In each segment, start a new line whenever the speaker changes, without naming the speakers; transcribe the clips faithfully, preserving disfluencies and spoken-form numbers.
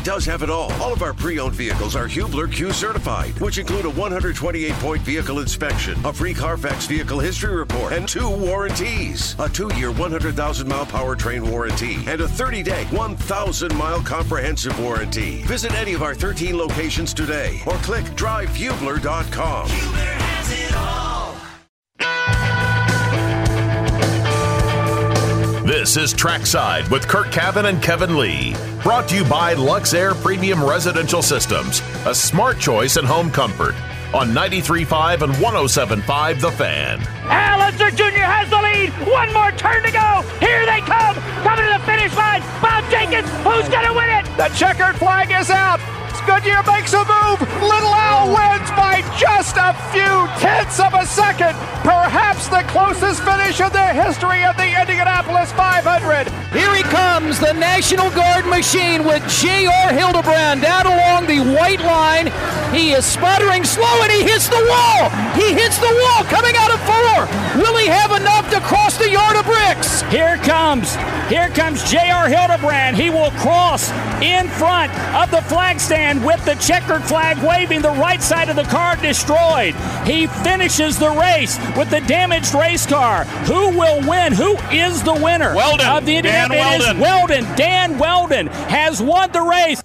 does have it all. All of our pre-owned vehicles are Hubler Q certified, which include a one hundred twenty-eight point vehicle inspection, a free Carfax vehicle history report, and two warranties. A two-year, one hundred thousand mile powertrain warranty, and a thirty-day, one thousand mile comprehensive warranty. Visit any of our thirteen locations today, or click drive hubler dot com. Hubler has it all.
This is Trackside with Kurt Cavan and Kevin Lee. Brought to you by Luxair Premium Residential Systems, a smart choice in home comfort. On ninety-three point five and one oh seven point five The Fan.
Allister Junior has the lead. One more turn to go. Here they come. Coming to the finish line. Bob Jenkins. Who's going to win it?
The checkered flag is out. Goodyear makes a move. Little Al wins by just a few tenths of a second. Perhaps the closest finish in the history of the Indianapolis five hundred.
Here he comes, the National Guard machine with J R Hildebrand down along the white line. He is sputtering slow and he hits the wall. He hits the wall coming out of four. Will he have enough to cross the yard of bricks?
Here comes, here comes J R Hildebrand. He will cross in front of the flag stand with the checkered flag waving, the right side of the car destroyed. He finishes the race with the damaged race car. Who will win? Who is the winner
Weldon.
of the Indianapolis?
Dan
It is
Weldon.
Weldon. Dan Weldon has won the race.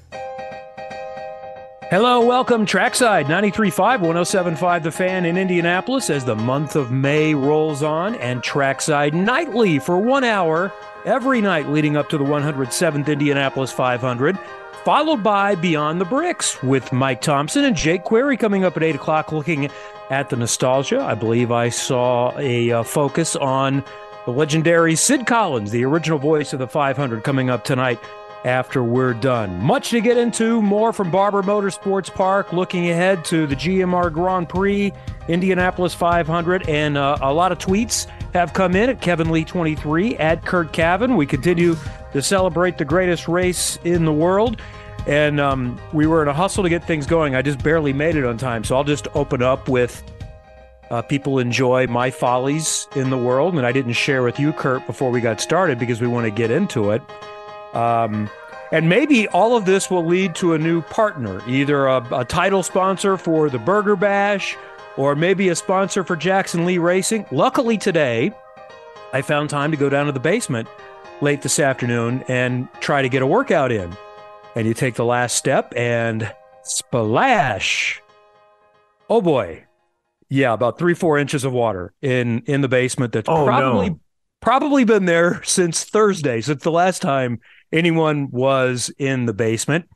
Hello, welcome Trackside ninety-three point five, one oh seven point five The Fan in Indianapolis as the month of May rolls on, and Trackside nightly for one hour every night leading up to the one hundred seventh Indianapolis five hundred, followed by Beyond the Bricks with Mike Thompson and Jake Query coming up at eight o'clock looking at the nostalgia. I believe I saw a uh, focus on the legendary Sid Collins, the original voice of the five hundred, coming up tonight after we're done. Much to get into, more from Barber Motorsports Park, looking ahead to the G M R Grand Prix, Indianapolis five hundred, and uh, a lot of tweets have come in at Kevin Lee twenty-three, at Kurt Cavan. We continue to celebrate the greatest race in the world, and um, we were in a hustle to get things going. I just barely made it on time, so I'll just open up with uh, people enjoy my follies in the world, and I didn't share with you, Kurt, before we got started because we want to get into it. Um, and maybe all of this will lead to a new partner, either a, a title sponsor for the Burger Bash or maybe a sponsor for Jackson Lee Racing. Luckily today, I found time to go down to the basement late this afternoon and try to get a workout in. And you take the last step and splash. Oh boy. Yeah, about three, four inches of water in, in the basement that's
oh,
probably
no.
probably been there since Thursday, since the last time anyone was in the basement.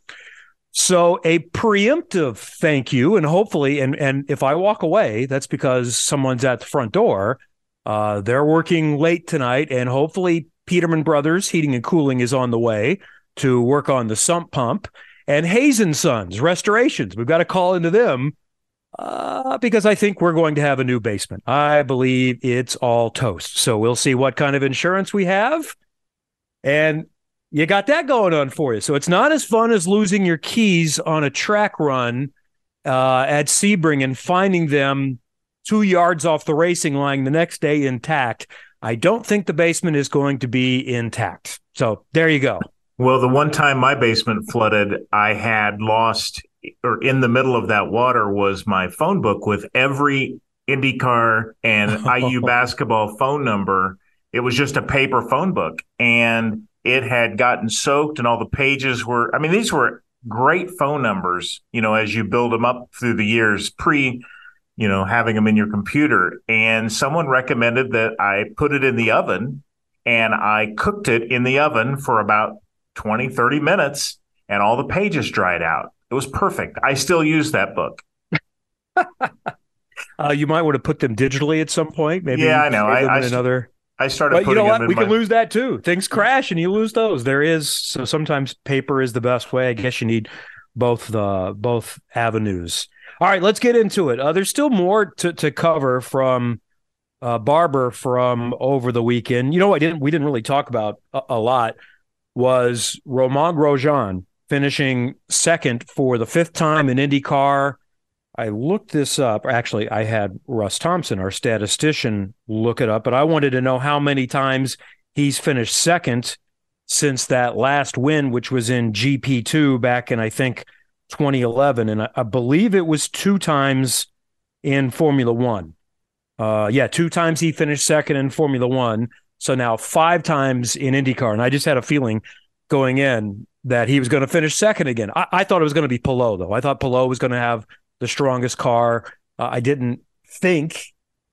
So a preemptive thank you, and hopefully, and, and if I walk away, that's because someone's at the front door. Uh, they're working late tonight, and hopefully Peterman Brothers Heating and Cooling is on the way to work on the sump pump. And Hayes and Sons Restorations, we've got to call into them uh, because I think we're going to have a new basement. I believe it's all toast. So we'll see what kind of insurance we have. And you got that going on for you. So it's not as fun as losing your keys on a track run uh, at Sebring and finding them two yards off the racing line the next day intact. I don't think the basement is going to be intact. So there you go.
Well, the one time my basement flooded, I had lost, or in the middle of that water was my phone book with every IndyCar and I U basketball phone number. It was just a paper phone book, and it had gotten soaked, and all the pages were, I mean, these were great phone numbers, you know, as you build them up through the years, pre, you know, having them in your computer. And someone recommended that I put it in the oven, and I cooked it in the oven for about twenty, thirty minutes, and all the pages dried out. It was perfect. I still use that book.
uh, you might want to put them digitally at some point. Maybe
yeah, I know. I, I
another.
I started
but
putting
you know
them
what?
in
We
my...
can lose that too. Things crash and you lose those. There is, so sometimes paper is the best way. I guess you need both the both avenues. All right, let's get into it. Uh, there's still more to, to cover from uh, Barber from over the weekend. You know, I didn't we didn't really talk about a, a lot was Romain Grosjean finishing second for the fifth time in IndyCar. I looked this up. Actually, I had Russ Thompson, our statistician, look it up, but I wanted to know how many times he's finished second since that last win, which was in G P two back in, I think, twenty eleven. And I, I believe it was two times in Formula One. Uh, yeah, two times he finished second in Formula One. So now five times in IndyCar. And I just had a feeling going in that he was going to finish second again. I, I thought it was going to be Palou, though. I thought Palou was going to have the strongest car. Uh, I didn't think,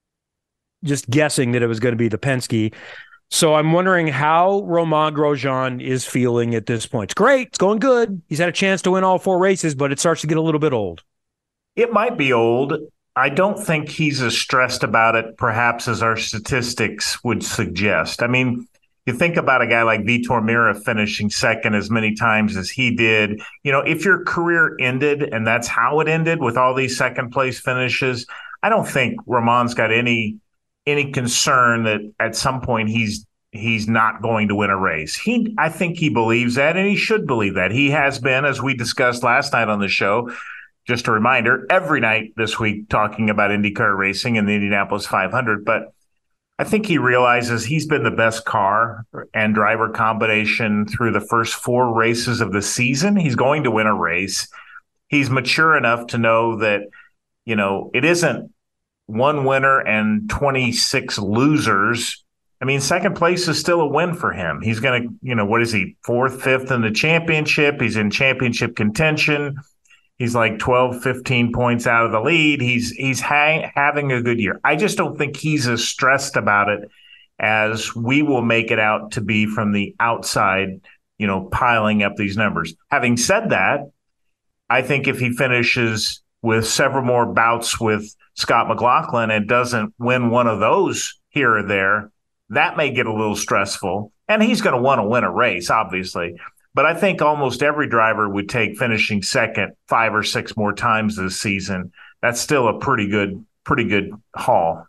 just guessing, that it was going to be the Penske. So I'm wondering how Romain Grosjean is feeling at this point. It's great. It's going good. He's had a chance to win all four races, but it starts to get a little bit old.
It might be old. I don't think he's as stressed about it, perhaps, as our statistics would suggest. I mean, you think about a guy like Vitor Meira finishing second as many times as he did. You know, if your career ended and that's how it ended with all these second place finishes, I don't think Romain's got any any concern that at some point he's he's not going to win a race. He, I think he believes that, and he should believe that. He has been, as we discussed last night on the show, just a reminder, every night this week talking about IndyCar racing and the Indianapolis five hundred. But I think he realizes he's been the best car and driver combination through the first four races of the season. He's going to win a race. He's mature enough to know that, you know, it isn't one winner and twenty-six losers. I mean, second place is still a win for him. He's going to, you know, what is he, fourth, fifth in the championship? He's in championship contention. He's like twelve, fifteen points out of the lead. He's he's ha- having a good year. I just don't think he's as stressed about it as we will make it out to be from the outside, you know, piling up these numbers. Having said that, I think if he finishes with several more bouts with Scott McLaughlin and doesn't win one of those here or there, that may get a little stressful. And he's going to want to win a race, obviously. But I think almost every driver would take finishing second five or six more times this season. That's still a pretty good, pretty good haul.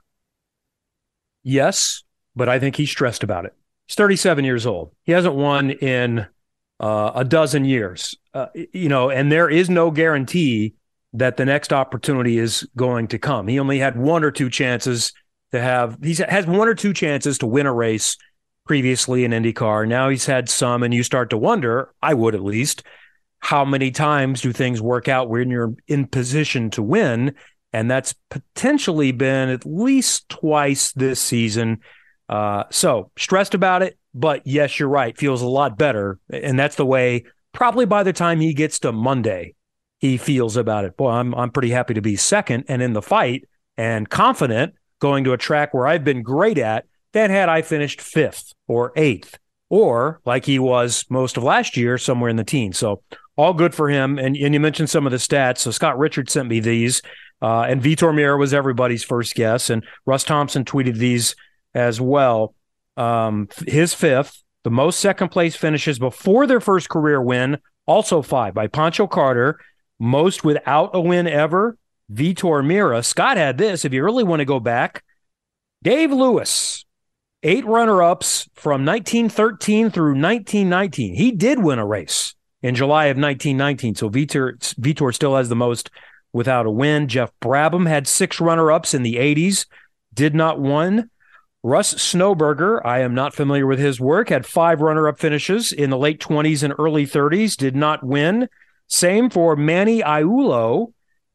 Yes, but I think he's stressed about it. He's thirty-seven years old. He hasn't won in uh, a dozen years. Uh, you know, and there is no guarantee that the next opportunity is going to come. He only had one or two chances to have, he has one or two chances to win a race previously in IndyCar. Now he's had some, and you start to wonder, I would at least, how many times do things work out when you're in position to win? And that's potentially been at least twice this season. Uh, so stressed about it, but yes, you're right. Feels a lot better. And that's the way probably by the time he gets to Monday, he feels about it. Boy, I'm I'm pretty happy to be second and in the fight and confident going to a track where I've been great at than had I finished fifth or eighth or like he was most of last year, somewhere in the teens. So all good for him. And, and you mentioned some of the stats. So Scott Richards sent me these, uh, and Vitor Meira was everybody's first guess. And Russ Thompson tweeted these as well. Um, his fifth, the most second place finishes before their first career win, also five by Pancho Carter. Most without a win ever, Vitor Meira. Scott had this, if you really want to go back. Dave Lewis, eight runner-ups from nineteen thirteen through nineteen nineteen. He did win a race in July of nineteen nineteen, so Vitor, Vitor still has the most without a win. Jeff Brabham had six runner-ups in the eighties, did not win. Russ Snowberger, I am not familiar with his work, had five runner-up finishes in the late twenties and early thirties, did not win. Same for Manny Aiello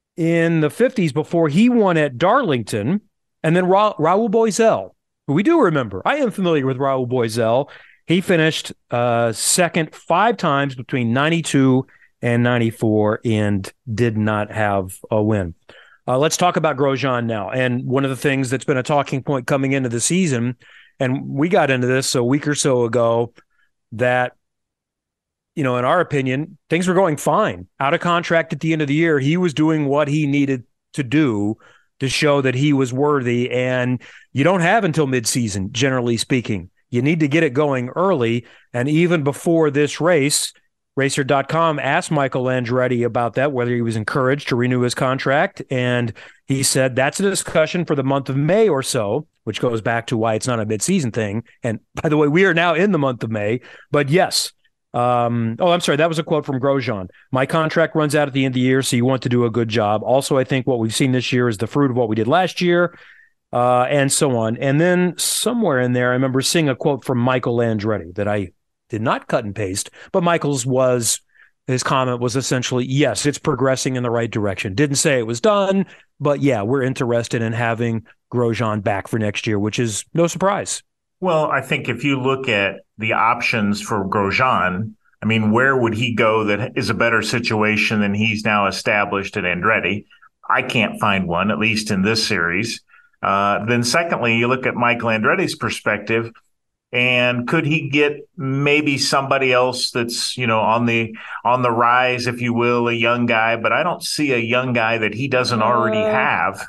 in the fifties before he won at Darlington. And then Ra- Raul Boesel, who we do remember. I am familiar with Raul Boesel. He finished uh, second five times between ninety-two and ninety-four and did not have a win. Uh, let's talk about Grosjean now. And one of the things that's been a talking point coming into the season, and we got into this a week or so ago, that you know, in our opinion, things were going fine. Out of contract at the end of the year, he was doing what he needed to do to show that he was worthy. And you don't have until midseason, generally speaking. You need to get it going early. And even before this race, Racer dot com asked Michael Andretti about that, whether he was encouraged to renew his contract. And he said that's a discussion for the month of May or so, which goes back to why it's not a midseason thing. And by the way, we are now in the month of May. But yes, Um, oh, I'm sorry. That was a quote from Grosjean. My contract runs out at the end of the year, so you want to do a good job. Also, I think what we've seen this year is the fruit of what we did last year, uh, and so on. And then somewhere in there, I remember seeing a quote from Michael Andretti that I did not cut and paste. But Michaels was, his comment was essentially, yes, it's progressing in the right direction. Didn't say it was done, but yeah, we're interested in having Grosjean back for next year, which is no surprise.
Well, I think if you look at the options for Grosjean, I mean, where would he go that is a better situation than he's now established at Andretti? I can't find one, at least in this series. Uh, then secondly, you look at Michael Andretti's perspective, and could he get maybe somebody else that's, you know, on the on the rise, if you will, a young guy? But I don't see a young guy that he doesn't already have.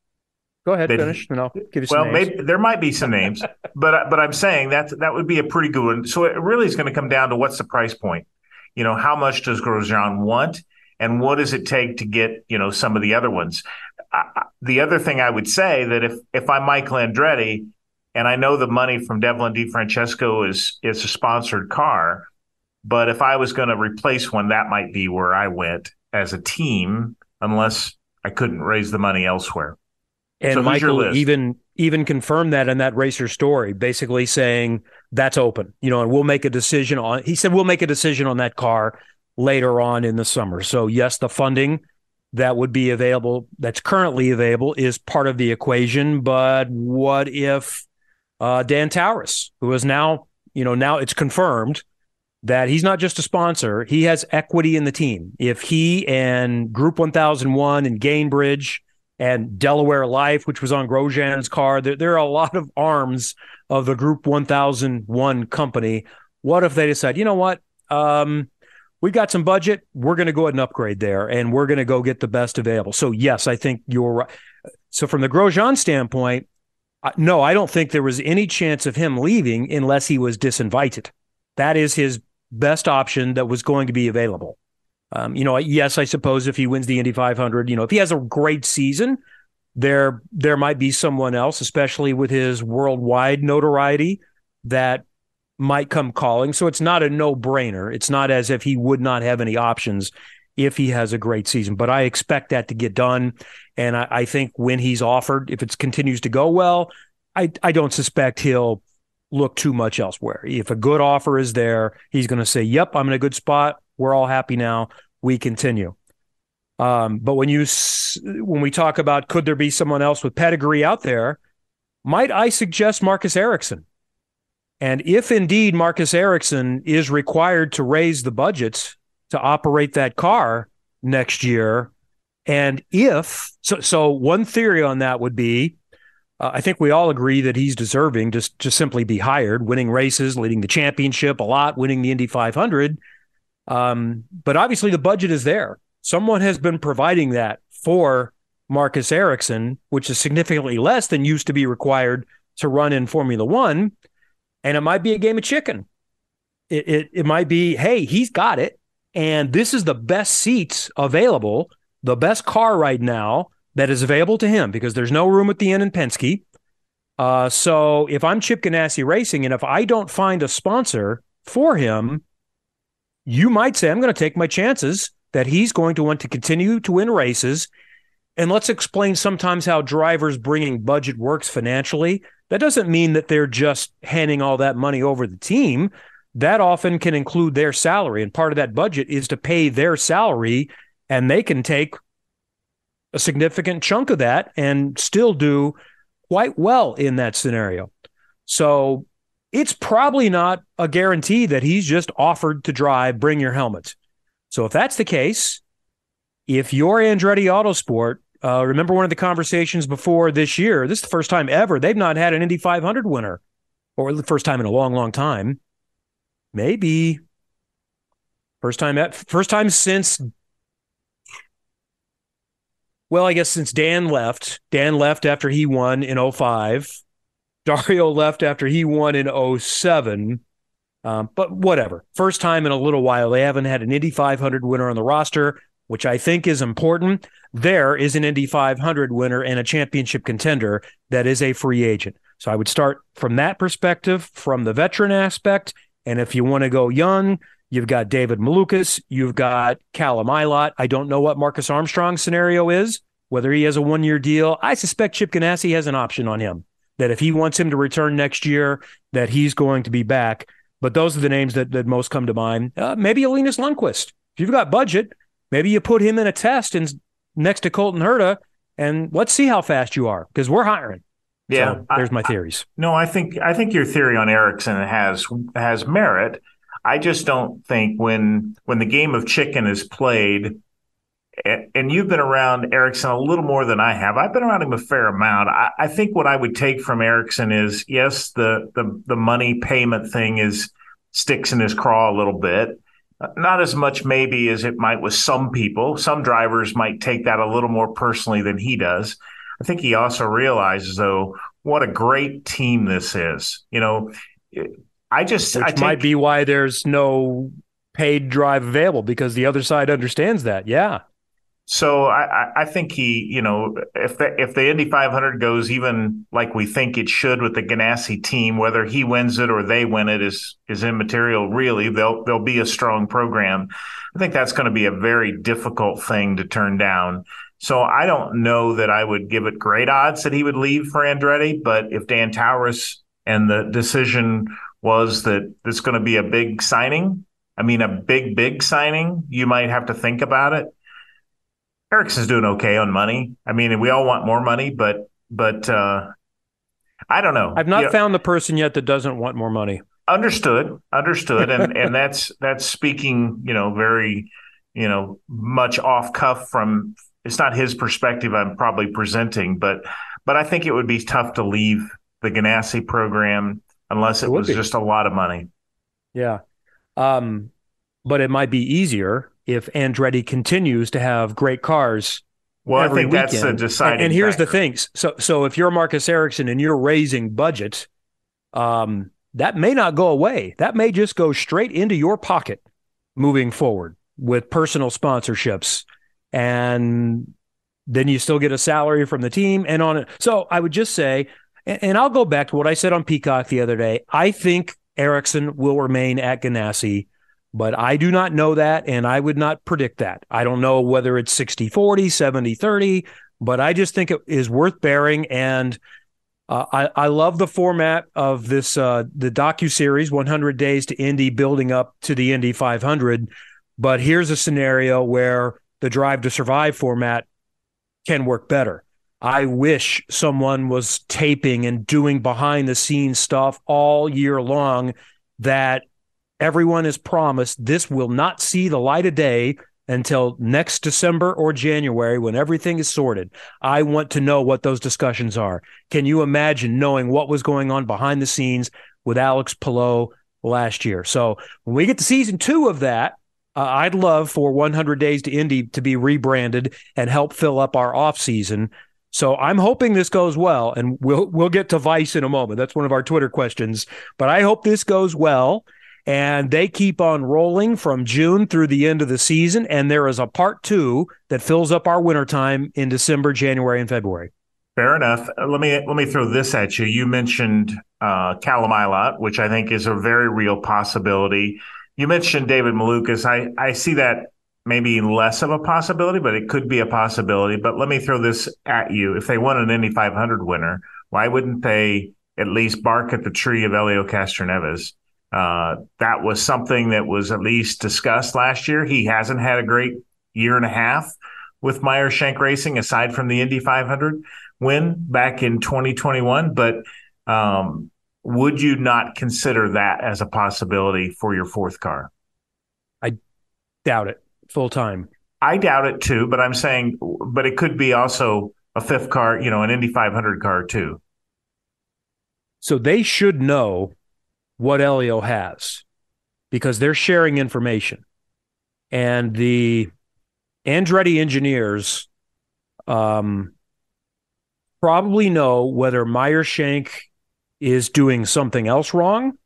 Go ahead, finish, and I'll give you some
well,
names.
Maybe there might be some names, but but I'm saying that that would be a pretty good one. So it really is going to come down to what's the price point. You know, how much does Grosjean want, and what does it take to get, you know, some of the other ones? I, the other thing I would say that if if I'm Michael Andretti, and I know the money from Devlin DeFrancesco is is a sponsored car, but if I was going to replace one, that might be where I went as a team, unless I couldn't raise the money elsewhere.
And
so
Michael even even confirmed that in that Racer story, basically saying that's open, you know, and we'll make a decision on. He said we'll make a decision on that car later on in the summer. So yes, the funding that would be available, that's currently available, is part of the equation. But what if uh, Dan Tauris, who is now, you know, now it's confirmed that he's not just a sponsor, he has equity in the team. If he and Group one thousand one and Gainbridge and Delaware Life, which was on Grosjean's car, there, there are a lot of arms of the Group one thousand one company. What if they decide, you know what, um, we've got some budget, we're going to go ahead and upgrade there, and we're going to go get the best available. So yes, I think you're right. So from the Grosjean standpoint, uh, no, I don't think there was any chance of him leaving unless he was disinvited. That is his best option that was going to be available. Um, you know, yes, I suppose if he wins the Indy five hundred, you know, if he has a great season, there there might be someone else, especially with his worldwide notoriety, that might come calling. So it's not a no-brainer. It's not as if he would not have any options if he has a great season. But I expect that to get done. And I, I think when he's offered, if it continues to go well, I, I don't suspect he'll look too much elsewhere. If a good offer is there, he's going to say, yep, I'm in a good spot. We're all happy now. We continue. Um, but when you when we talk about could there be someone else with pedigree out there, might I suggest Marcus Ericsson? And if indeed Marcus Ericsson is required to raise the budgets to operate that car next year, and if so, so one theory on that would be, uh, I think we all agree that he's deserving to just simply be hired, winning races, leading the championship a lot, winning the Indy five hundred. Um, but obviously the budget is there. Someone has been providing that for Marcus Ericsson, which is significantly less than used to be required to run in Formula One. And it might be a game of chicken. It, it, it might be, hey, he's got it. And this is the best seats available, the best car right now that is available to him, because there's no room at the end in Penske. Uh, so if I'm Chip Ganassi Racing, and if I don't find a sponsor for him, you might say, I'm going to take my chances that he's going to want to continue to win races. And let's explain sometimes how drivers bringing budget works financially. That doesn't mean that they're just handing all that money over the team. That often can include their salary. And part of that budget is to pay their salary, and they can take a significant chunk of that and still do quite well in that scenario. So it's probably not a guarantee that he's just offered to drive, bring your helmet. So if that's the case, if you're Andretti Autosport, uh, remember one of the conversations before this year, this is the first time ever they've not had an Indy five hundred winner, or the first time in a long, long time. Maybe first time at first time since, well, I guess since Dan left. Dan left after he won in oh five. Dario left after he won in oh seven. Um, but whatever. First time in a little while. They haven't had an Indy five hundred winner on the roster, which I think is important. There is an Indy five hundred winner and a championship contender that is a free agent. So I would start from that perspective, from the veteran aspect. And if you want to go young, you've got David Malukas, you've got Callum Ilott. I don't know what Marcus Armstrong's scenario is, whether he has a one-year deal. I suspect Chip Ganassi has an option on him, that if he wants him to return next year, that he's going to be back. but those are the names that, that most come to mind. Uh, maybe Linus Lundqvist. If you've got budget, maybe you put him in a test and next to Colton Herta, and let's see how fast you are, because we're hiring.
Yeah,
so there's my theories.
I, no, I think I think your theory on Ericsson has has merit. I just don't think when when the game of chicken is played, and, and you've been around Ericsson a little more than I have. I've been around him a fair amount. I, I think what I would take from Ericsson is, yes, the the the money payment thing is sticks in his craw a little bit. Not as much maybe as it might with some people. Some drivers might take that a little more personally than he does. I think he also realizes, though, what a great team this is. You know, I just
Which
I take,
might be why there's no paid drive available, because the other side understands that. Yeah.
So I, I think he, you know, if the if the Indy five hundred goes even like we think it should with the Ganassi team, whether he wins it or they win it is is immaterial. Really, they'll they'll be a strong program. I think that's going to be a very difficult thing to turn down. So I don't know that I would give it great odds that he would leave for Andretti. But if Dan Tauris and the decision was that it's going to be a big signing, I mean a big big signing, you might have to think about it. Ericsson's doing okay on money. I mean, we all want more money, but but uh, I don't know.
I've not
you
found
know,
the person yet that doesn't want more money.
Understood, understood, and and that's that's speaking, you know, very, you know, much off cuff from. It's not his perspective I'm probably presenting, but but I think it would be tough to leave the Ganassi program unless it, it was be. just a lot of money.
Yeah, um, but it might be easier if Andretti continues to have great cars.
Well,
every
I think
weekend.
that's the deciding.
And, and here's
factor.
the thing: so, so if you're Marcus Ericsson and you're raising budget, um, that may not go away. That may just go straight into your pocket moving forward with personal sponsorships, and then you still get a salary from the team and on it. So I would just say, and, and I'll go back to what I said on Peacock the other day. I think Ericsson will remain at Ganassi. But I do not know that, and I would not predict that. I don't know whether it's sixty forty, seventy thirty, but I just think it is worth bearing. And uh, I, I love the format of this, uh, the docuseries, one hundred Days to Indy, building up to the Indy five hundred. But here's a scenario where the Drive to Survive format can work better. I wish someone was taping and doing behind-the-scenes stuff all year long that everyone is promised this will not see the light of day until next December or January when everything is sorted. I want to know what those discussions are. Can you imagine knowing what was going on behind the scenes with Alex Palou last year? So when we get to season two of that, uh, I'd love for one hundred Days to Indy to be rebranded and help fill up our off season. So I'm hoping this goes well, and we'll we'll get to Vice in a moment. That's one of our Twitter questions. But I hope this goes well. And they keep on rolling from June through the end of the season. And there is a part two that fills up our wintertime in December, January, and February.
Fair enough. Let me let me throw this at you. You mentioned uh, Callum Ilott, which I think is a very real possibility. You mentioned David Malukas. I, I see that maybe less of a possibility, but it could be a possibility. But let me throw this at you. If they want an Indy five hundred winner, why wouldn't they at least bark at the tree of Helio Castroneves? Uh, that was something that was at least discussed last year. He hasn't had a great year and a half with Meyer Shank Racing, aside from the Indy five hundred win back in twenty twenty-one. But um, would you not consider that as a possibility for your fourth car?
I doubt it full time.
I doubt it too, but I'm saying, but it could be also a fifth car, you know, an Indy five hundred car too.
So they should know what Helio has, because they're sharing information. And the Andretti engineers um, probably know whether Meyer Shank is doing something else wrong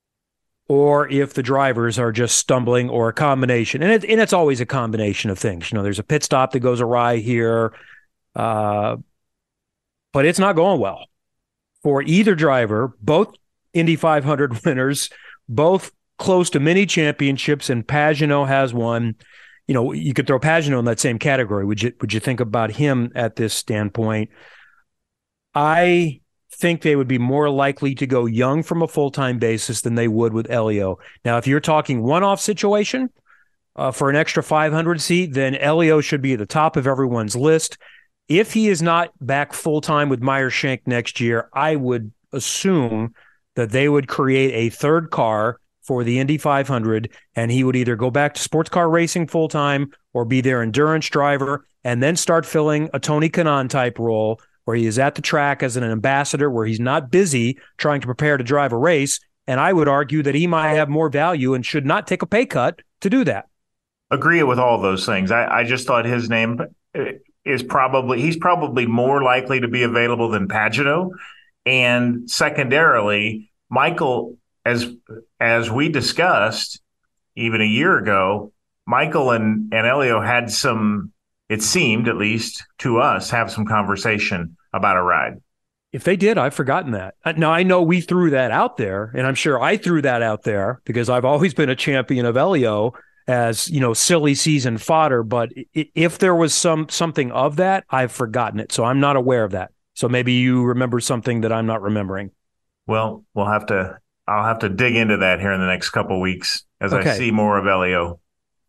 or if the drivers are just stumbling, or a combination. And, it, and it's always a combination of things. You know, there's a pit stop that goes awry here, uh, but it's not going well for either driver. Both Indy five hundred winners, both close to mini championships, and Pagenaud has one. You know, you could throw Pagenaud in that same category. Would you would you think about him at this standpoint? I think they would be more likely to go young from a full-time basis than they would with Elio. Now, if you're talking one-off situation uh, for an extra five hundred seat, then Elio should be at the top of everyone's list. If he is not back full-time with Meyer Shank next year, I would assume that they would create a third car for the Indy five hundred, and he would either go back to sports car racing full-time or be their endurance driver and then start filling a Tony Kanaan type role where he is at the track as an ambassador, where he's not busy trying to prepare to drive a race. And I would argue that he might have more value and should not take a pay cut to do that.
Agree with all those things. I, I just thought his name is probably, he's probably more likely to be available than Pagenaud. And secondarily, Michael, as as we discussed even a year ago, Michael and, and Elio had some, it seemed at least to us, have some conversation about a ride.
If they did, I've forgotten that. Now, I know we threw that out there, and I'm sure I threw that out there because I've always been a champion of Elio as, you know, silly season fodder. But if there was some something of that, I've forgotten it. So I'm not aware of that. So maybe you remember something that I'm not remembering.
Well, we'll have to, I'll have to dig into that here in the next couple of weeks as
okay.
I see more of Elio.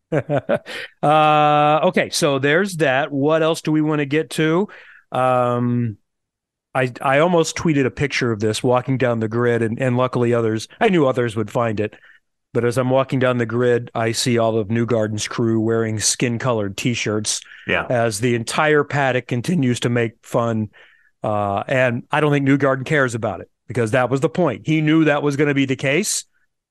uh, okay, so there's that. What else do we want to get to? Um, I I almost tweeted a picture of this walking down the grid, and, and luckily others, I knew others would find it. But as I'm walking down the grid, I see all of Newgarden's crew wearing skin-colored T-shirts
yeah.
as the entire paddock continues to make fun. Uh, and I don't think Newgarden cares about it because that was the point. He knew that was going to be the case.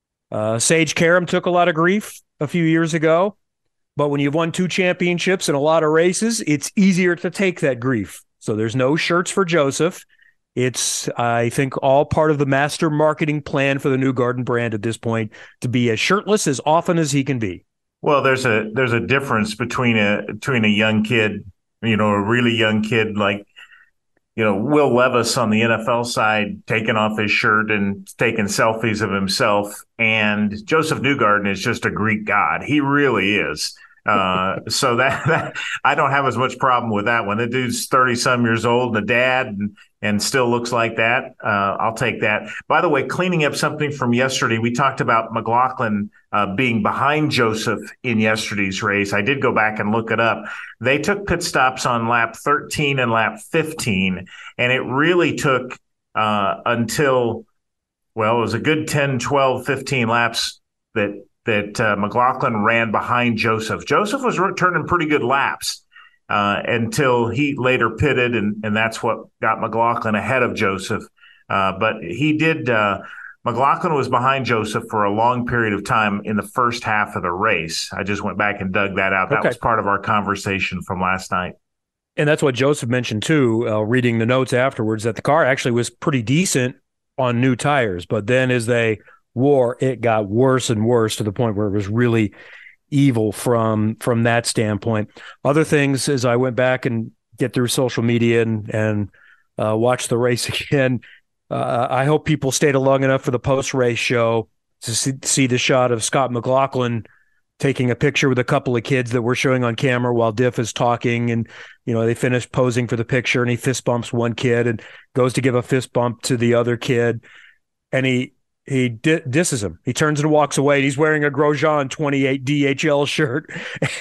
Uh, Sage Karam took a lot of grief a few years ago, but when you've won two championships and a lot of races, it's easier to take that grief. So there's no shirts for Joseph. It's, I think, all part of the master marketing plan for the Newgarden brand at this point to be as shirtless as often as he can be.
Well, there's a there's a difference between a between a young kid, you know, a really young kid like, you know, Will Levis on the N F L side taking off his shirt and taking selfies of himself, and Joseph Newgarden is just a Greek god. He really is. Uh, so that, that I don't have as much problem with that one. The dude's thirty some years old, the dad, and, and still looks like that. Uh, I'll take that. By the way, cleaning up something from yesterday, we talked about McLaughlin uh, being behind Joseph in yesterday's race. I did go back and look it up. They took pit stops on lap thirteen and lap fifteen, and it really took uh, until, well, it was a good ten, twelve, fifteen laps that that uh, McLaughlin ran behind Joseph. Joseph was turning pretty good laps uh, until he later pitted, and, and that's what got McLaughlin ahead of Joseph. Uh, but he did uh, – McLaughlin was behind Joseph for a long period of time in the first half of the race. I just went back and dug that out. That
okay.
was part of our conversation from last night.
And that's what Joseph mentioned, too, uh, reading the notes afterwards, that the car actually was pretty decent on new tires. But then as they – wore, it got worse and worse to the point where it was really evil from from that standpoint. Other things, as I went back and get through social media and and uh, watch the race again, uh, I hope people stayed long enough for the post-race show to see, see the shot of Scott McLaughlin taking a picture with a couple of kids that we're showing on camera while Diff is talking, and you know they finish posing for the picture, and he fist bumps one kid and goes to give a fist bump to the other kid, and he He di- disses him. He turns and walks away. And he's wearing a Grosjean twenty-eight D H L shirt.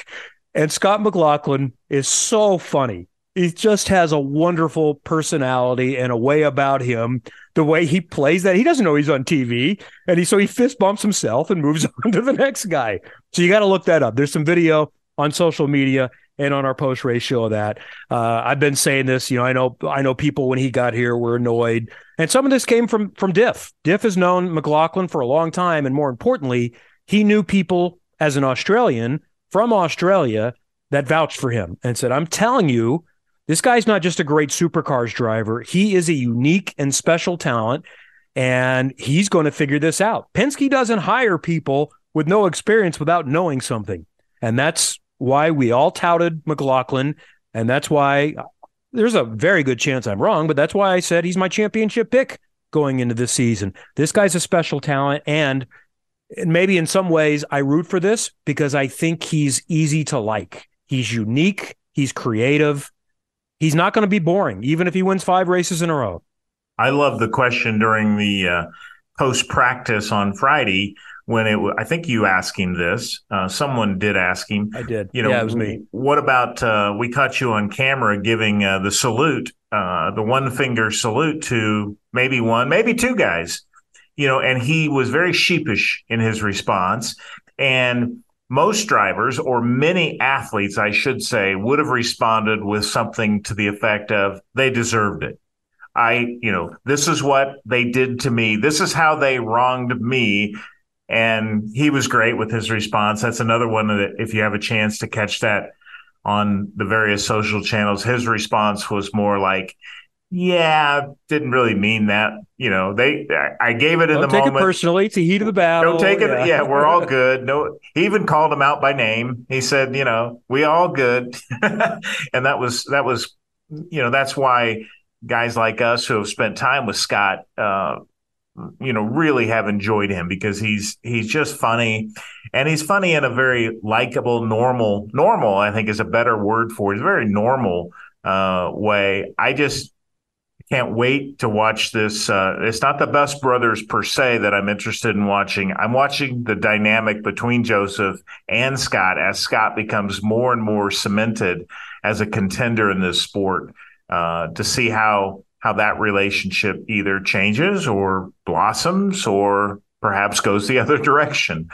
And Scott McLaughlin is so funny. He just has a wonderful personality and a way about him. The way he plays that, he doesn't know he's on T V. And he so he fist bumps himself and moves on to the next guy. So you got to look that up. There's some video on social media and on our post-race show of that. Uh, I've been saying this, you know, I know I know people when he got here were annoyed. And some of this came from from Diff. Diff has known McLaughlin for a long time. And more importantly, he knew people as an Australian from Australia that vouched for him and said, I'm telling you, this guy's not just a great supercars driver. He is a unique and special talent, and he's going to figure this out. Penske doesn't hire people with no experience without knowing something. And that's why we all touted McLaughlin, and that's why there's a very good chance I'm wrong, but that's why I said he's my championship pick going into this season. This guy's a special talent, and maybe in some ways I root for this because I think he's easy to like. He's unique. He's creative. He's not going to be boring, even if he wins five races in a row.
I love the question during the uh, post practice on Friday when it. I think you asked him this. Uh, someone did ask him.
I did.
You know,
yeah, it was me.
What about uh, we caught you on camera giving uh, the salute, uh, the one finger salute to maybe one, maybe two guys. You know, and he was very sheepish in his response. And most drivers, or many athletes, I should say, would have responded with something to the effect of, they deserved it. I, you know, this is what they did to me. This is how they wronged me. And he was great with his response. That's another one that if you have a chance to catch that on the various social channels, his response was more like, yeah, didn't really mean that. You know, they. I gave it in
Don't
the
take
moment.
It personally. It's the heat of the battle.
Don't take it.
Yeah.
yeah, we're all good. No, he even called him out by name. He said, you know, we all good. And that was that was, you know, that's why guys like us who have spent time with Scott, uh, you know, really have enjoyed him because he's he's just funny, and he's funny in a very likable, normal. Normal, I think, is a better word for it. It's a very normal uh, way. I just. Can't wait to watch this. Uh, it's not the Best Brothers per se that I'm interested in watching. I'm watching the dynamic between Joseph and Scott as Scott becomes more and more cemented as a contender in this sport, uh, to see how how that relationship either changes or blossoms or perhaps goes the other direction.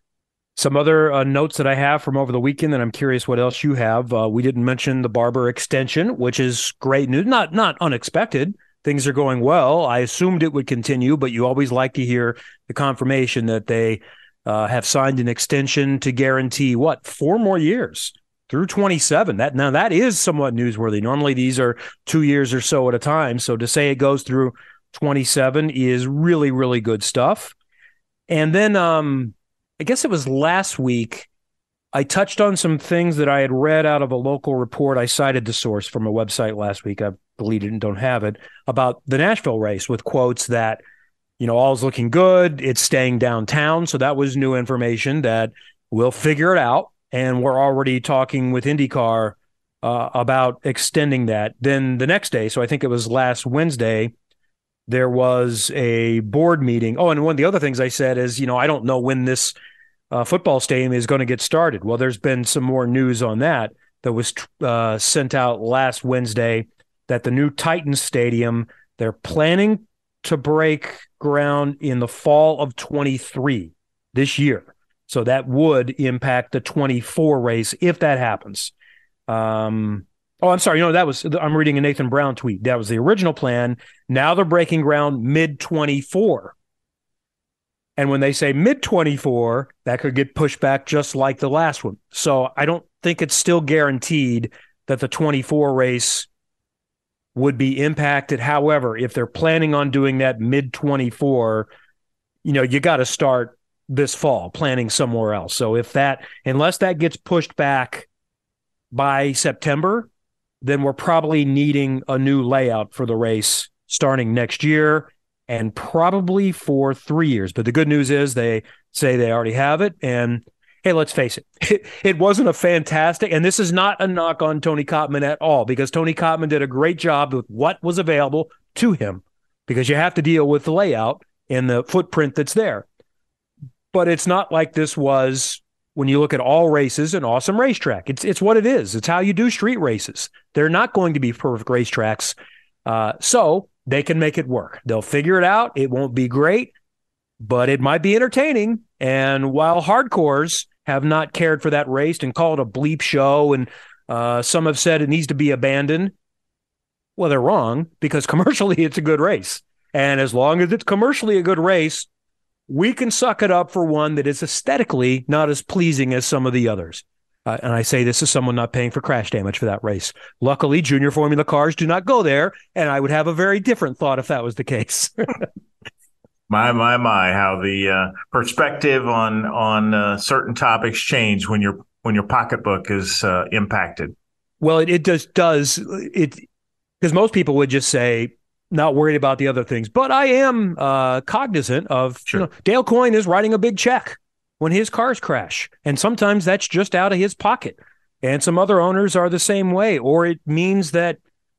Some other uh, notes that I have from over the weekend, and I'm curious what else you have. Uh, we didn't mention the Barber extension, which is great news. Not not unexpected. Things are going well. I assumed it would continue, but you always like to hear the confirmation that they uh, have signed an extension to guarantee, what, four more years through twenty-seven. That Now, that is somewhat newsworthy. Normally, these are two years or so at a time. So to say it goes through twenty-seven is really, really good stuff. And then... um. I guess it was last week, I touched on some things that I had read out of a local report. I cited the source from a website last week. I deleted it and don't have it, about the Nashville race with quotes that, you know, all's looking good. It's staying downtown. So that was new information that we'll figure it out. And we're already talking with IndyCar uh, about extending that. Then the next day, so I think it was last Wednesday, there was a board meeting. Oh, and one of the other things I said is, you know, I don't know when this uh, football stadium is going to get started. Well, there's been some more news on that that was uh, sent out last Wednesday, that the new Titans Stadium, they're planning to break ground in the fall of twenty-three this year. So that would impact the twenty-four race if that happens. Um Oh, I'm sorry. No, that was, I'm reading a Nathan Brown tweet. That was the original plan. Now they're breaking ground mid twenty-four. And when they say mid twenty-four, that could get pushed back just like the last one. So I don't think it's still guaranteed that the twenty-four race would be impacted. However, if they're planning on doing that mid twenty-four, you know, you got to start this fall planning somewhere else. So if that, unless that gets pushed back by September, then we're probably needing a new layout for the race starting next year and probably for three years. But the good news is they say they already have it. And hey, let's face it, it, it wasn't a fantastic, and this is not a knock on Tony Kottman at all, because Tony Kottman did a great job with what was available to him, because you have to deal with the layout and the footprint that's there. But it's not like this was, when you look at all races, an awesome racetrack. It's it's what it is. It's how you do street races. They're not going to be perfect racetracks. Uh, so they can make it work. They'll figure it out. It won't be great, but it might be entertaining. And while hardcores have not cared for that race and called it a bleep show, and uh, some have said it needs to be abandoned, well, they're wrong, because commercially it's a good race. And as long as it's commercially a good race, we can suck it up for one that is aesthetically not as pleasing as some of the others. Uh, and I say this as someone not paying for crash damage for that race. Luckily, junior formula cars do not go there, and I would have a very different thought if that was the case.
My, my, my, how the uh, perspective on on uh, certain topics change when your when your pocketbook is uh, impacted.
Well, it, it just does. It because most people would just say, not worried about the other things. But I am uh, cognizant of, sure. you know, Dale Coyne is writing a big check when his cars crash. And sometimes that's just out of his pocket. And some other owners are the same way. Or it means that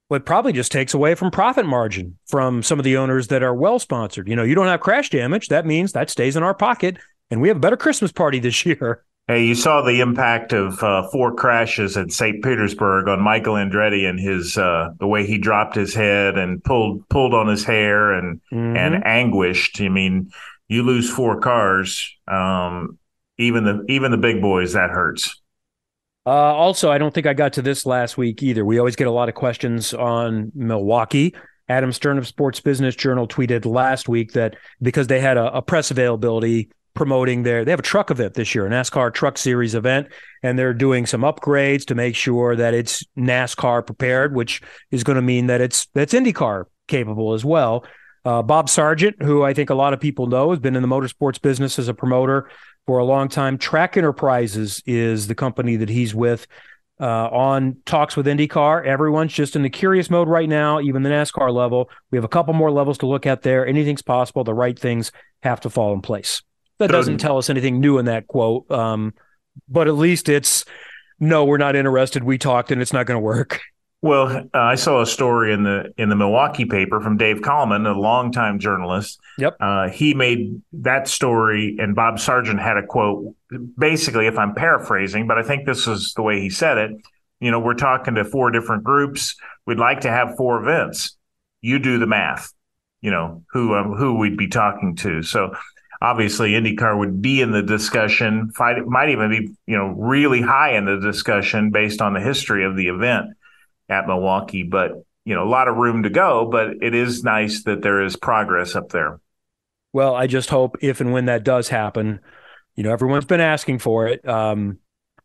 Well, it probably just takes away from profit margin from some of the owners that are well-sponsored. You know, you don't have crash damage. That means that stays in our pocket, and we have a better Christmas party this year.
Hey, you saw the impact of uh, four crashes at Saint Petersburg on Michael Andretti and his uh, the way he dropped his head and pulled pulled on his hair and mm-hmm. and anguished. I mean, you lose four cars, um, even the even the big boys, that hurts.
Uh, also, I don't think I got to this last week either. We always get a lot of questions on Milwaukee. Adam Stern of Sports Business Journal tweeted last week that because they had a, a press availability promoting their, they have a truck event this year, a NASCAR Truck Series event, and they're doing some upgrades to make sure that it's NASCAR prepared, which is going to mean that it's that's IndyCar capable as well. Uh, Bob Sargent, who I think a lot of people know, has been in the motorsports business as a promoter for a long time. Track Enterprises is the company that he's with uh, on talks with IndyCar. Everyone's just in the curious mode right now, even the NASCAR level. We have a couple more levels to look at there. Anything's possible. The right things have to fall in place. That doesn't tell us anything new in that quote, um, but at least it's, no, we're not interested. We talked, and it's not going to work.
Well, uh, I saw a story in the in the Milwaukee paper from Dave Kallman, a longtime journalist.
Yep.
Uh, he made that story, and Bob Sargent had a quote, basically, if I'm paraphrasing, but I think this is the way he said it. You know, we're talking to four different groups. We'd like to have four events. You do the math, you know, who um, who we'd be talking to. So obviously, IndyCar would be in the discussion, fight, might even be, you know, really high in the discussion based on the history of the event at Milwaukee. But, you know, a lot of room to go, but it is nice that there is progress up there.
Well, I just hope if and when that does happen, you know, everyone's been asking for it. Um,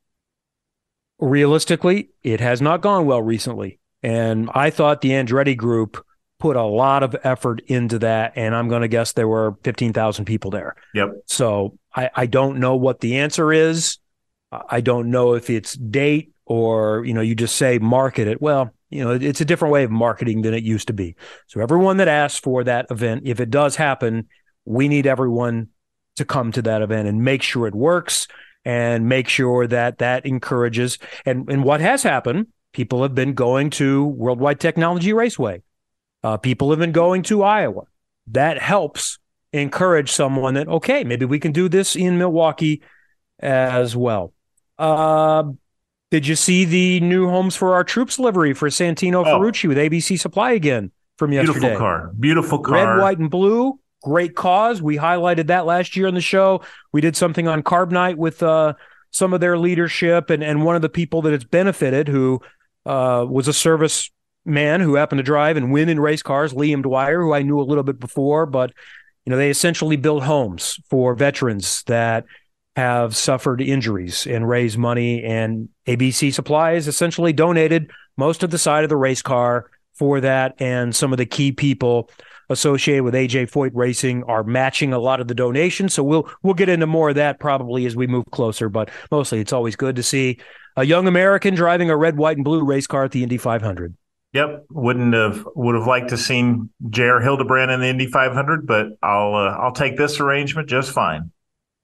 realistically, it has not gone well recently. And I thought the Andretti group put a lot of effort into that, and I'm going to guess there were fifteen thousand people there.
Yep.
So I, I don't know what the answer is. I don't know if it's date or, you know, you just say market it. Well, you know, it's a different way of marketing than it used to be. So everyone that asked for that event, if it does happen, we need everyone to come to that event and make sure it works and make sure that that encourages. And, and what has happened, people have been going to Worldwide Technology Raceway. Uh, people have been going to Iowa. That helps encourage someone that, okay, maybe we can do this in Milwaukee as well. Uh, did you see the new Homes for Our Troops livery for Santino oh. Ferrucci with A B C Supply again from yesterday?
Beautiful car. Beautiful car.
Red, white, and blue. Great cause. We highlighted that last year on the show. We did something on Carb Night with uh, some of their leadership, and, and one of the people that it's benefited who uh, was a service man who happened to drive and win in race cars, Liam Dwyer, who I knew a little bit before, but you know, they essentially build homes for veterans that have suffered injuries and raise money, and A B C Supply has essentially donated most of the side of the race car for that, and some of the key people associated with A J Foyt Racing are matching a lot of the donations. So we'll we'll get into more of that probably as we move closer, but mostly it's always good to see a young American driving a red, white, and blue race car at the Indy five hundred.
Yep, wouldn't have would have liked to seen J R Hildebrand in the Indy five hundred, but I'll uh, I'll take this arrangement just fine.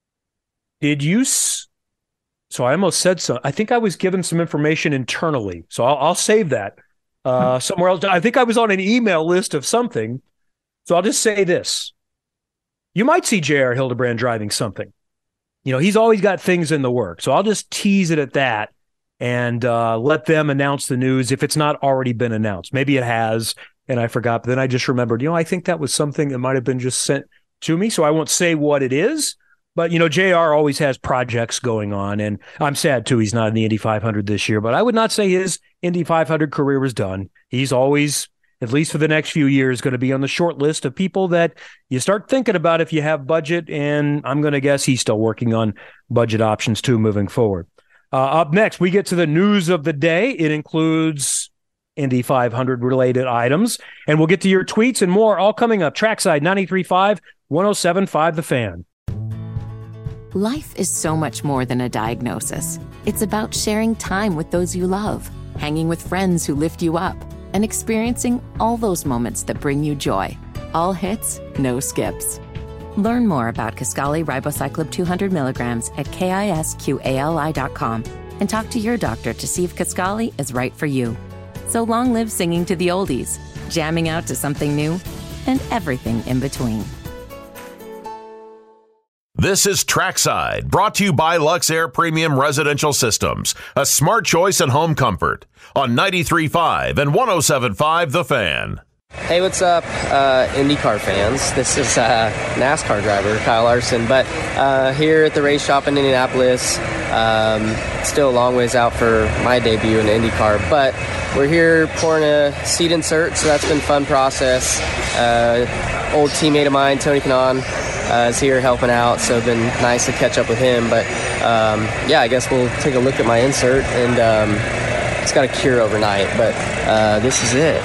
Did you? S- so I almost said so. I think I was given some information internally, so I'll, I'll save that uh, somewhere else. I think I was on an email list of something, so I'll just say this: you might see J R Hildebrand driving something. You know, he's always got things in the work, so I'll just tease it at that. And uh, let them announce the news if it's not already been announced. Maybe it has, and I forgot. But then I just remembered, you know, I think that was something that might have been just sent to me. So I won't say what it is. But, you know, J R always has projects going on. And I'm sad, too, he's not in the Indy five hundred this year. But I would not say his Indy five hundred career was done. He's always, at least for the next few years, going to be on the short list of people that you start thinking about if you have budget. And I'm going to guess he's still working on budget options, too, moving forward. Uh, up next, we get to the news of the day. It includes Indy five hundred related items, and we'll get to your tweets and more, all coming up. Trackside ninety-three point five, one oh seven point five The Fan.
Life is so much more than a diagnosis. It's about sharing time with those you love, hanging with friends who lift you up, and experiencing all those moments that bring you joy. All hits, no skips. Learn more about Kisqali Ribociclib two hundred milligrams at kisqali dot com and talk to your doctor to see if Kisqali is right for you. So long live singing to the oldies, jamming out to something new, and everything in between.
This is Trackside, brought to you by Luxair Premium Residential Systems, a smart choice in home comfort, on ninety-three point five and one oh seven point five The Fan.
Hey, what's up, uh, IndyCar fans? This is uh, NASCAR driver Kyle Larson, but uh, here at the race shop in Indianapolis, um, still a long ways out for my debut in IndyCar, but we're here pouring a seat insert, so that's been a fun process. Uh, old teammate of mine, Tony Kanaan, Uh, is here helping out, so it's been nice to catch up with him. But um, yeah, I guess we'll take a look at my insert, and um, it's got to cure overnight. But uh, this is it.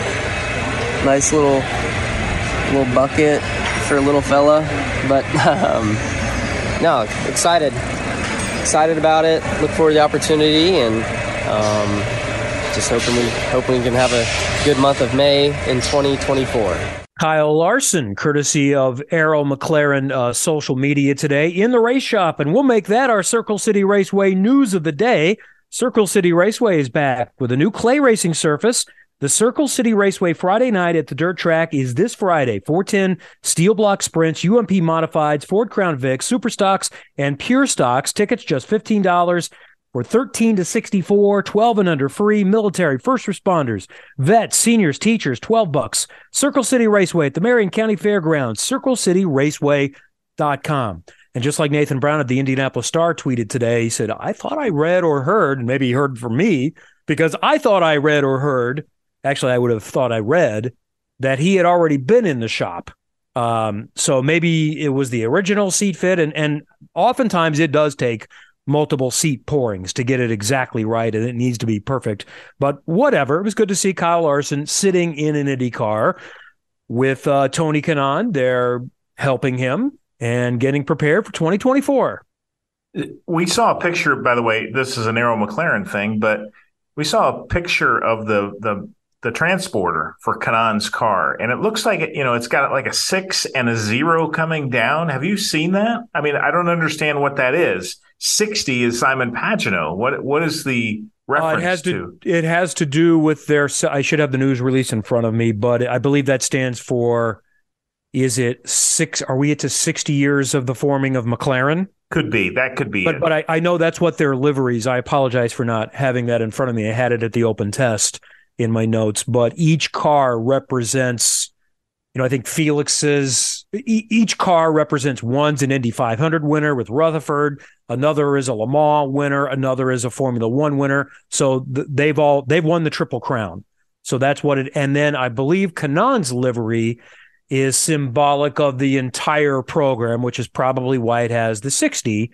Nice little little bucket for a little fella. But um, no, excited, excited about it. Look forward to the opportunity, and um, just hoping we hoping we can have a good month of May in twenty twenty-four.
Kyle Larson, courtesy of Arrow McLaren uh, social media today in the race shop, and we'll make that our Circle City Raceway news of the day. Circle City Raceway is back with a new clay racing surface. The Circle City Raceway Friday night at the dirt track is this Friday. four ten steel block sprints, U M P modifieds, Ford Crown Vic, Super Stocks, and Pure Stocks. Tickets just fifteen dollars. For thirteen to sixty-four, twelve and under free, military, first responders, vets, seniors, teachers, twelve bucks. Circle City Raceway at the Marion County Fairgrounds, circle city raceway dot com. And just like Nathan Brown of the Indianapolis Star tweeted today, he said, I thought I read or heard, and maybe he heard from me, because I thought I read or heard, actually I would have thought I read, that he had already been in the shop. Um, so maybe it was the original seat fit, and, and oftentimes it does take multiple seat pourings to get it exactly right, and it needs to be perfect. But whatever, it was good to see Kyle Larson sitting in an Indy car with uh, Tony Kanaan. They're helping him and getting prepared for twenty twenty-four.
We saw a picture, by the way, this is an Arrow McLaren thing, but we saw a picture of the the the transporter for Kanaan's car, and it looks like, you know, it's got like a six and a zero coming down. Have you seen that? I mean, I don't understand what that is. sixty is Simon Pagenaud. What what is the reference uh,
it has to,
to?
It has to do with their. I should have the news release in front of me, but I believe that stands for. Is it six? Are we at to sixty years of the forming of McLaren?
Could be. That could be.
But
it.
but I, I know that's what their liveries. I apologize for not having that in front of me. I had it at the open test in my notes, but each car represents. You know, I think Felix's, e- each car represents one's an Indy five hundred winner with Rutherford, another is a Le Mans winner, another is a Formula One winner. So th- they've all, they've won the Triple Crown. So that's what it, and then I believe Kanaan's livery is symbolic of the entire program, which is probably why it has the sixty.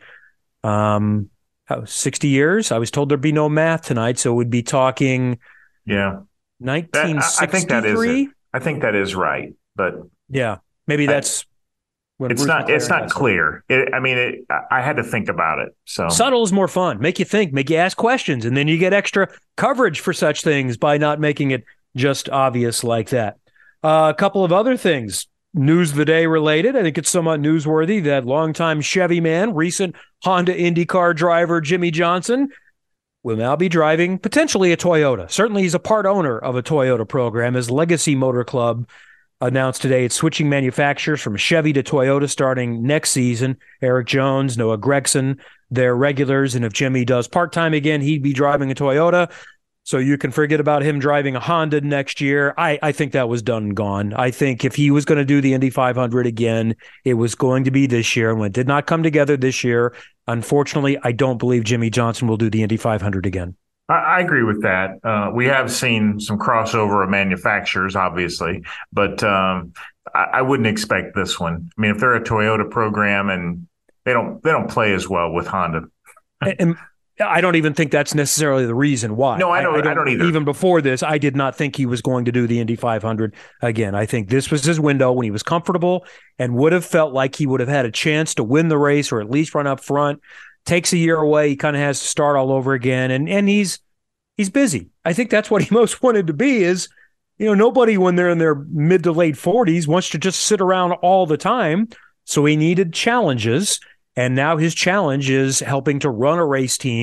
Um, sixty years? I was told there'd be no math tonight, so we'd be talking
yeah,
nineteen sixty-three.
I, I think that is it. I think that is right. But
yeah, maybe that's
when it's Bruce not. McLaren it's not clear. It, I mean, it, I had to think about it. So
subtle is more fun. Make you think. Make you ask questions, and then you get extra coverage for such things by not making it just obvious like that. Uh, a couple of other things, news of the day related. I think it's somewhat newsworthy that longtime Chevy man, recent Honda IndyCar driver Jimmie Johnson will now be driving potentially a Toyota. Certainly, he's a part owner of a Toyota program. His Legacy Motor Club announced today it's switching manufacturers from Chevy to Toyota starting next season. Eric Jones, Noah Gregson, they're regulars, and if Jimmy does part-time again, he'd be driving a Toyota. So you can forget about him driving a Honda next year. I, I think that was done and gone. I think if he was going to do the Indy five hundred again, it was going to be this year. And when it did not come together this year, unfortunately, I don't believe Jimmie Johnson will do the Indy five hundred again.
I agree with that. Uh, we have seen some crossover of manufacturers, obviously, but um, I, I wouldn't expect this one. I mean, if they're a Toyota program and they don't they don't play as well with Honda,
and, and I don't even think that's necessarily the reason why.
No, I don't. I, I, don't,
I don't
either.
Even before this, I did not think he was going to do the Indy five hundred again. I think this was his window when he was comfortable and would have felt like he would have had a chance to win the race or at least run up front. Takes a year away, he kind of has to start all over again, and and he's he's busy. I think that's what he most wanted to be. Is you know nobody when they're in their mid to late forties wants to just sit around all the time. So he needed challenges, and now his challenge is helping to run a race team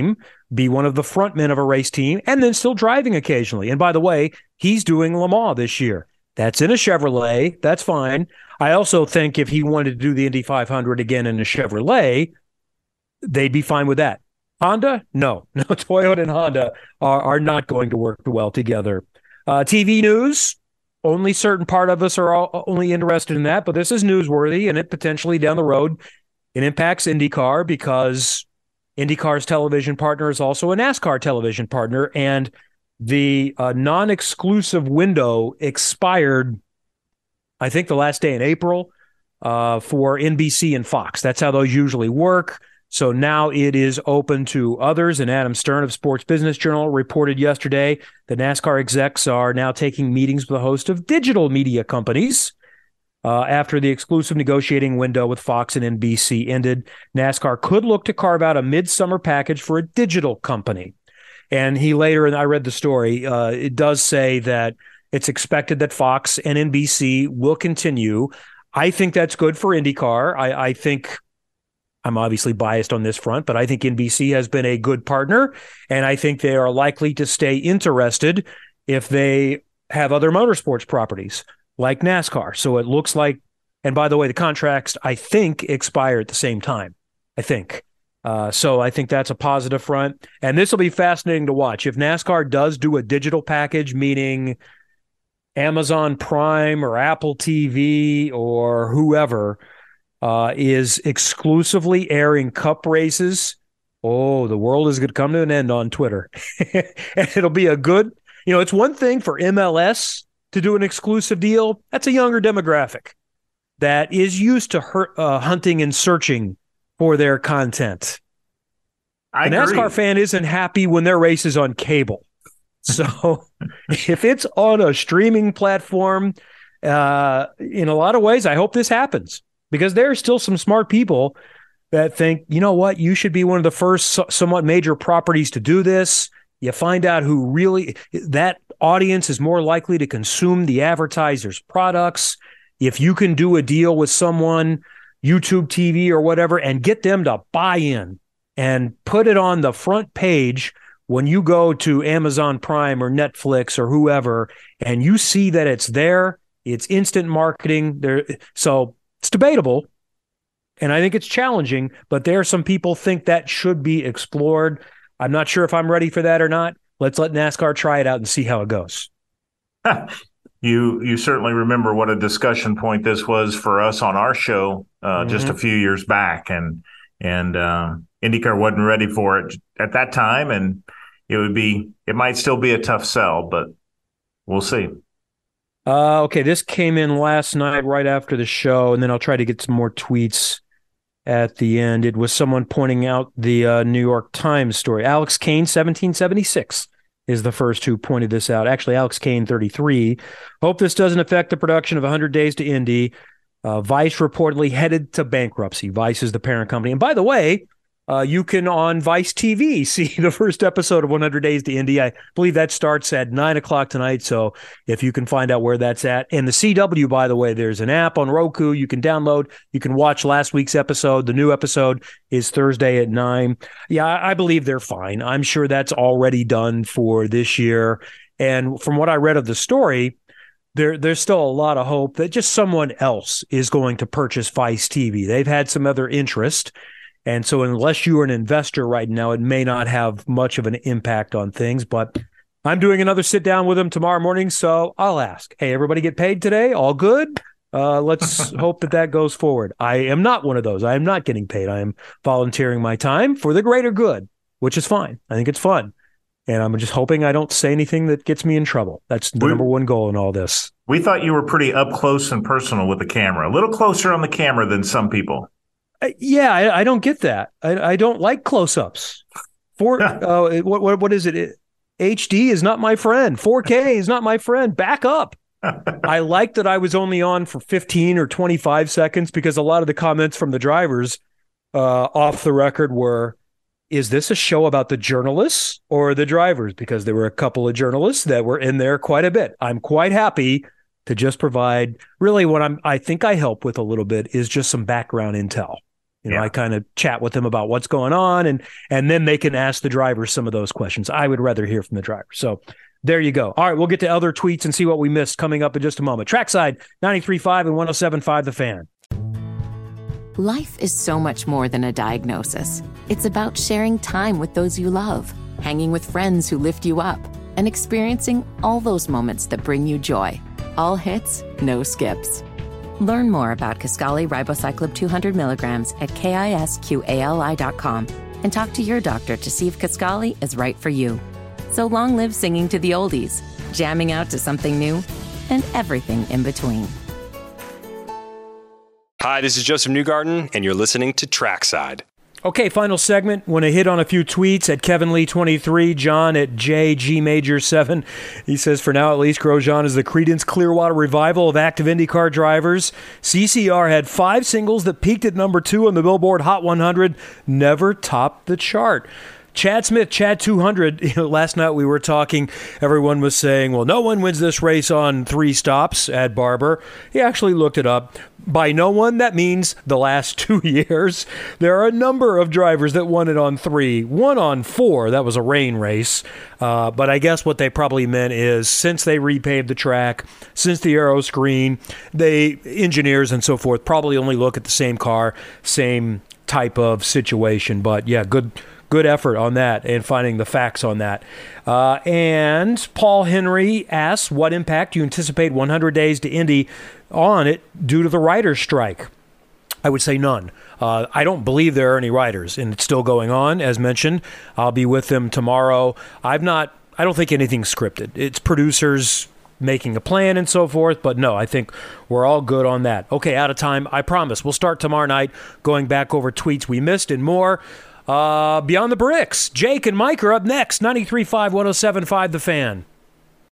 be one of the frontmen of a race team, and then still driving occasionally. And by the way, he's doing Le Mans this year. That's in a Chevrolet. That's fine. I also think if he wanted to do the Indy five hundred again in a Chevrolet, they'd be fine with that. Honda? No. No, Toyota and Honda are, are not going to work well together. Uh, T V news, only certain part of us are all, only interested in that, but this is newsworthy, and it potentially down the road, it impacts IndyCar because IndyCar's television partner is also a NASCAR television partner, and the uh, non-exclusive window expired, I think, the last day in April uh, for N B C and Fox. That's how those usually work. So now it is open to others, and Adam Stern of Sports Business Journal reported yesterday that NASCAR execs are now taking meetings with a host of digital media companies uh, after the exclusive negotiating window with Fox and N B C ended. NASCAR could look to carve out a midsummer package for a digital company. And he later, and I read the story, uh, it does say that it's expected that Fox and N B C will continue. I think that's good for IndyCar. I, I think... I'm obviously biased on this front, but I think N B C has been a good partner, and I think they are likely to stay interested if they have other motorsports properties like NASCAR. So it looks like, and by the way, the contracts, I think, expire at the same time. I think. Uh, so I think that's a positive front. And this will be fascinating to watch. If NASCAR does do a digital package, meaning Amazon Prime or Apple T V or whoever, Uh, is exclusively airing Cup races, oh, the world is going to come to an end on Twitter. And it'll be a good, you know, it's one thing for M L S to do an exclusive deal. That's a younger demographic that is used to her, uh, hunting and searching for their content.
I
The NASCAR
agree.
fan isn't happy when their race is on cable. So if it's on a streaming platform, uh, in a lot of ways, I hope this happens. Because there are still some smart people that think, you know what, you should be one of the first so- somewhat major properties to do this. You find out who really, that audience is more likely to consume the advertiser's products. If you can do a deal with someone, YouTube T V or whatever, and get them to buy in and put it on the front page when you go to Amazon Prime or Netflix or whoever, and you see that it's there, it's instant marketing. There, so it's debatable, and I think it's challenging, but there are some people think that should be explored. I'm not sure if I'm ready for that or not. Let's let NASCAR try it out and see how it goes.
You you certainly remember what a discussion point this was for us on our show uh, mm-hmm. just a few years back, and and uh, IndyCar wasn't ready for it at that time, and it would be it might still be a tough sell, but we'll see.
Uh, okay, this came in last night right after the show, and then I'll try to get some more tweets at the end. It was someone pointing out the uh, New York Times story. Alex Kane, seventeen seventy-six, is the first who pointed this out. Actually, Alex Kane, thirty-three. Hope this doesn't affect the production of one hundred Days to Indy. Uh, Vice reportedly headed to bankruptcy. Vice is the parent company. And by the way, Uh, you can on Vice T V see the first episode of one hundred Days to Indy. I believe that starts at nine o'clock tonight. So if you can find out where that's at. And the C W, by the way, there's an app on Roku you can download. You can watch last week's episode. The new episode is Thursday at nine. Yeah, I, I believe they're fine. I'm sure that's already done for this year. And from what I read of the story, there there's still a lot of hope that just someone else is going to purchase Vice T V. They've had some other interest. And so unless you are an investor right now, it may not have much of an impact on things. But I'm doing another sit down with them tomorrow morning, so I'll ask, hey, everybody get paid today? All good? Uh, let's hope that that goes forward. I am not one of those. I am not getting paid. I am volunteering my time for the greater good, which is fine. I think it's fun. And I'm just hoping I don't say anything that gets me in trouble. That's the we, number one goal in all this.
We thought you were pretty up close and personal with the camera, a little closer on the camera than some people.
Yeah, I, I don't get that. I, I don't like close-ups. Four, uh, what, what what is it? H D is not my friend. four K is not my friend. Back up. I like that I was only on for fifteen or twenty-five seconds because a lot of the comments from the drivers uh, off the record were, is this a show about the journalists or the drivers? Because there were a couple of journalists that were in there quite a bit. I'm quite happy to just provide, really what I'm, I think I help with a little bit is just some background intel. You know,
Yeah.
I kind of chat with them about what's going on, and and then they can ask the drivers some of those questions. I would rather hear from the driver. So there you go. All right, we'll get to other tweets and see what we missed coming up in just a moment. Trackside ninety-three point five and one oh seven point five The Fan.
Life is so much more than a diagnosis. It's about sharing time with those you love, hanging with friends who lift you up, and experiencing all those moments that bring you joy. All hits, no skips. Learn more about Kisqali Ribociclib two hundred milligrams at kisqali dot com and talk to your doctor to see if Kisqali is right for you. So long live singing to the oldies, jamming out to something new, and everything in between.
Hi, this is Joseph Newgarden, and you're listening to Trackside.
Okay, final segment. Want to hit on a few tweets at Kevin Lee twenty-three, John at J G Major seven. He says, for now at least, Grosjean is the Creedence Clearwater Revival of active IndyCar drivers. C C R had five singles that peaked at number two on the Billboard Hot one hundred, never topped the chart. Chad Smith, Chad two hundred, you know, last night we were talking, everyone was saying, well, no one wins this race on three stops at Barber. He actually looked it up. By no one, that means the last two years. There are a number of drivers that won it on three, one on four. That was a rain race. Uh, but I guess what they probably meant is since they repaved the track, since the aero screen, they, engineers and so forth, probably only look at the same car, same type of situation. But yeah, good Good effort on that and finding the facts on that. Uh, and Paul Henry asks, what impact do you anticipate one hundred days to Indy on it due to the writers' strike? I would say none. Uh, I don't believe there are any writers, and it's still going on, as mentioned. I'll be with them tomorrow. I've not, I don't think anything's scripted. It's producers making a plan and so forth, but no, I think we're all good on that. Okay, out of time. I promise. We'll start tomorrow night going back over tweets we missed and more. Uh, Beyond the Bricks, Jake and Mike are up next. ninety-three point five, one oh seven point five The Fan.